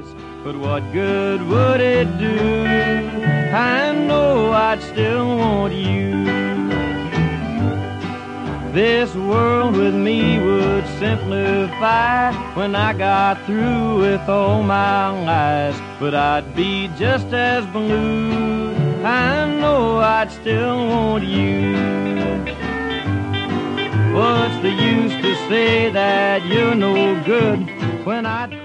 but what good would it do? I know I'd still want you. This world with me would simplify when I got through with all my eyes, but I'd be just as blue. I know I'd still want you. What's the use to say that you're no good when I